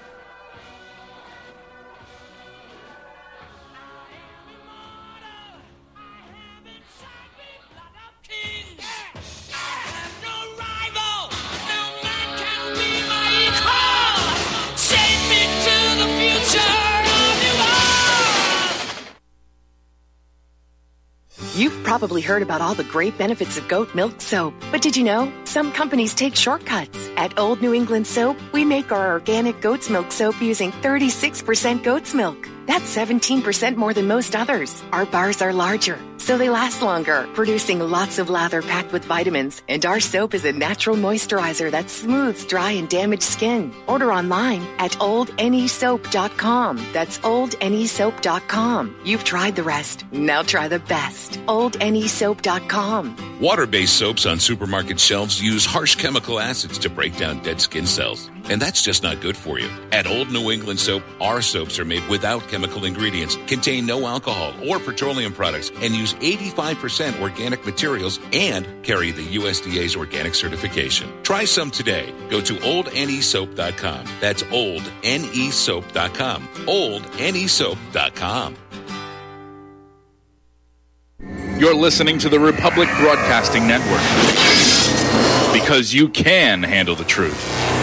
S13: You've probably heard about all the great benefits of goat milk soap, but did you know some companies take shortcuts? At Old New England Soap, we make our organic goat's milk soap using thirty-six percent goat's milk. That's seventeen percent more than most others. Our bars are larger, so they last longer, producing lots of lather packed with vitamins. And our soap is a natural moisturizer that smooths dry and damaged skin. Order online at old n e soap dot com. That's old n e soap dot com. You've tried the rest. Now try the best. old n e soap dot com.
S17: Water-based soaps on supermarket shelves use harsh chemical acids to break down dead skin cells. And that's just not good for you. At Old New England Soap, our soaps are made without chemical ingredients, contain no alcohol or petroleum products, and use eighty-five percent organic materials and carry the U S D A's organic certification. Try some today. Go to old n e soap dot com. That's old n e soap dot com. old n e soap dot com.
S18: You're listening to the Republic Broadcasting Network, because you can handle the truth.